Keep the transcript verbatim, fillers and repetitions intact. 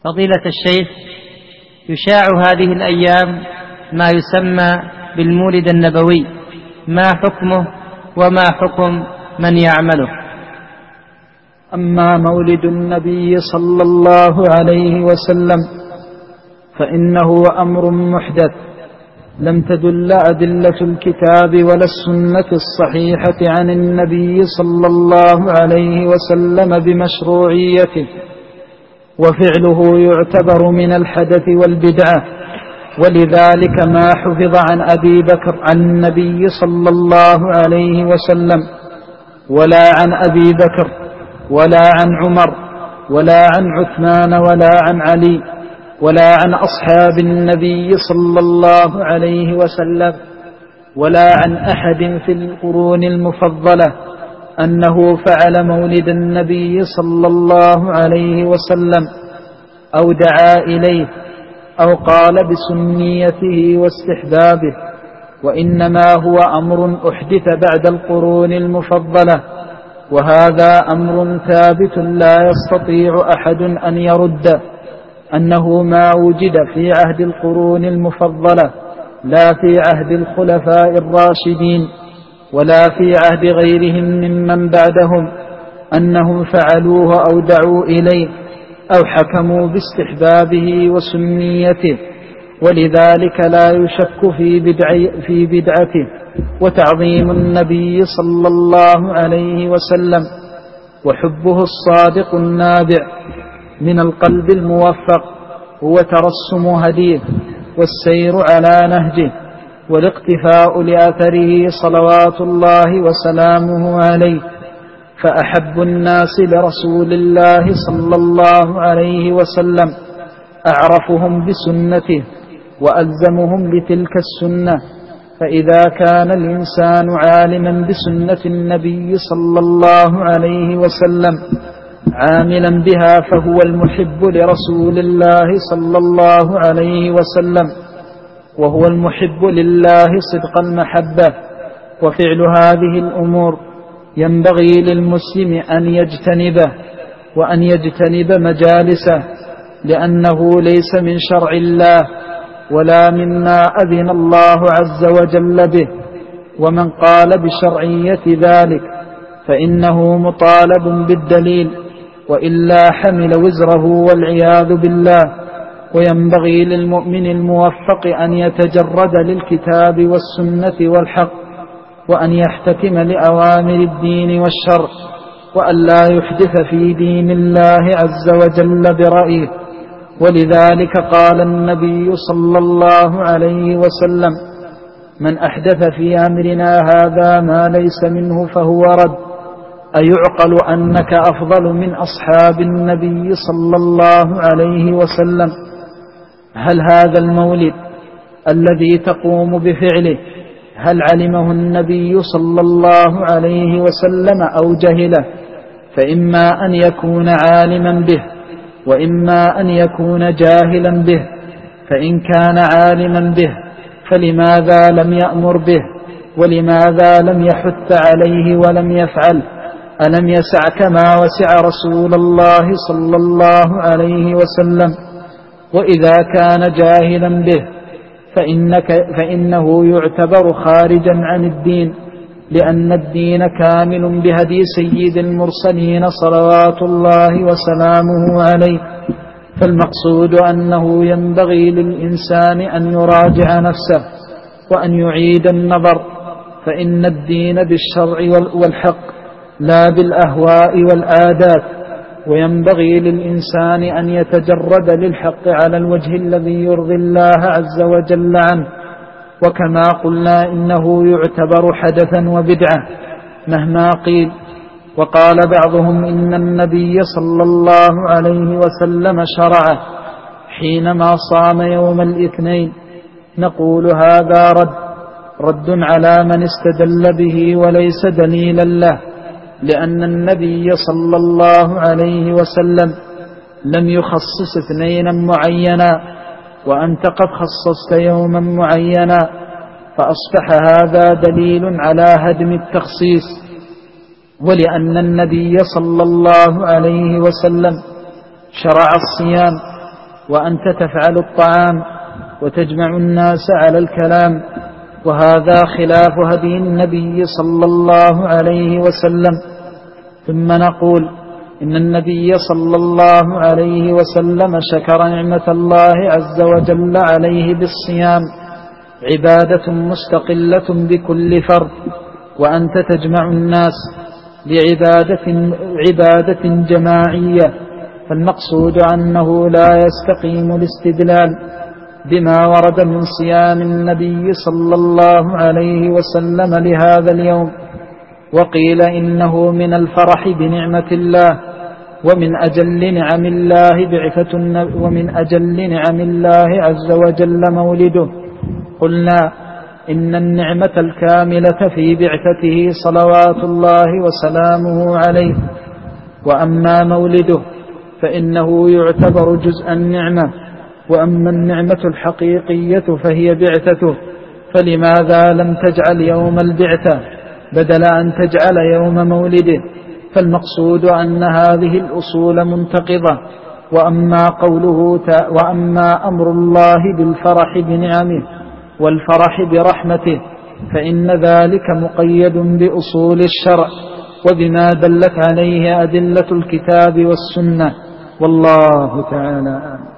فضيلة الشيخ، يشاع هذه الأيام ما يسمى بالمولد النبوي، ما حكمه وما حكم من يعمله؟ أما مولد النبي صلى الله عليه وسلم فإنه أمر محدث لم تدل أدلة الكتاب ولا السنة الصحيحة عن النبي صلى الله عليه وسلم بمشروعيته، وفعله يعتبر من الحدث والبدعة. ولذلك ما حفظ عن أبي بكر عن النبي صلى الله عليه وسلم ولا عن أبي بكر ولا عن عمر ولا عن عثمان ولا عن علي ولا عن أصحاب النبي صلى الله عليه وسلم ولا عن أحد في القرون المفضلة أنه فعل مولد النبي صلى الله عليه وسلم أو دعا إليه أو قال بسنيته واستحبابه، وإنما هو أمر أحدث بعد القرون المفضلة، وهذا أمر ثابت لا يستطيع أحد أن يرد أنه ما وجد في عهد القرون المفضلة لا في عهد الخلفاء الراشدين ولا في عهد غيرهم ممن بعدهم أنهم فعلوه أو دعوا إليه أو حكموا باستحبابه وسنيته. ولذلك لا يشك في, بدع في بدعته. وتعظيم النبي صلى الله عليه وسلم وحبه الصادق النابع من القلب الموفق هو ترسم هديه والسير على نهجه والاقتفاء لأثره صلوات الله وسلامه عليه. فأحب الناس لرسول الله صلى الله عليه وسلم أعرفهم بسنته وألزمهم لتلك السنة. فإذا كان الإنسان عالما بسنة النبي صلى الله عليه وسلم عاملا بها فهو المحب لرسول الله صلى الله عليه وسلم، وهو المحب لله صدق المحبة. وفعل هذه الأمور ينبغي للمسلم أن يجتنبه وأن يجتنب مجالسه، لأنه ليس من شرع الله ولا مما أذن الله عز وجل به. ومن قال بشرعية ذلك فإنه مطالب بالدليل، وإلا حمل وزره والعياذ بالله. وينبغي للمؤمن الموفق أن يتجرد للكتاب والسنة والحق، وأن يحتكم لأوامر الدين والشرع، وأن لا يحدث في دين الله عز وجل برأيه. ولذلك قال النبي صلى الله عليه وسلم: من أحدث في أمرنا هذا ما ليس منه فهو رد. أيعقل أنك أفضل من أصحاب النبي صلى الله عليه وسلم؟ هل هذا المولد الذي تقوم بفعله هل علمه النبي صلى الله عليه وسلم أو جهله؟ فإما أن يكون عالما به وإما أن يكون جاهلا به. فإن كان عالما به فلماذا لم يأمر به ولماذا لم يحث عليه ولم يفعل؟ ألم يسعك ما وسع رسول الله صلى الله عليه وسلم؟ وإذا كان جاهلا به فإنك فإنه يعتبر خارجا عن الدين، لأن الدين كامل بهدي سيد المرسلين صلوات الله وسلامه عليه. فالمقصود أنه ينبغي للإنسان أن يراجع نفسه وأن يعيد النظر، فإن الدين بالشرع والحق لا بالأهواء والعادات. وينبغي للإنسان أن يتجرد للحق على الوجه الذي يرضي الله عز وجل عنه. وكما قلنا إنه يعتبر حدثا وبدعة مهما قيل. وقال بعضهم إن النبي صلى الله عليه وسلم شرعه حينما صام يوم الاثنين. نقول هذا رد رد على من استدل به وليس دليلا له، لأن النبي صلى الله عليه وسلم لم يخصص اثنينا معينا، وأنت قد خصصت يوما معينا، فأصبح هذا دليل على هدم التخصيص. ولأن النبي صلى الله عليه وسلم شرع الصيام وأنت تفعل الطعام وتجمع الناس على الكلام، وهذا خلاف هدي النبي صلى الله عليه وسلم. ثم نقول إن النبي صلى الله عليه وسلم شكر نعمة الله عز وجل عليه بالصيام، عبادة مستقلة بكل فرد، وأنت تجمع الناس لعبادة عبادة جماعية، فالمقصود أنه لا يستقيم الاستدلال بما ورد من صيام النبي صلى الله عليه وسلم لهذا اليوم. وقيل إنه من الفرح بنعمة الله، ومن أجل نعم الله بعثة ومن أجل نعم الله عز وجل مولده. قلنا إن النعمة الكاملة في بعثته صلوات الله وسلامه عليه، وأما مولده فإنه يعتبر جزء النعمة، وأما النعمة الحقيقية فهي بعثته. فلماذا لم تجعل يوم البعثة بدل أن تجعل يوم مولده؟ فالمقصود أن هذه الأصول منتقضة. وأما قوله وأما أمر الله بالفرح بنعمه والفرح برحمته فإن ذلك مقيد بأصول الشرع وبما دلت عليه أدلة الكتاب والسنة، والله تعالى أعلم.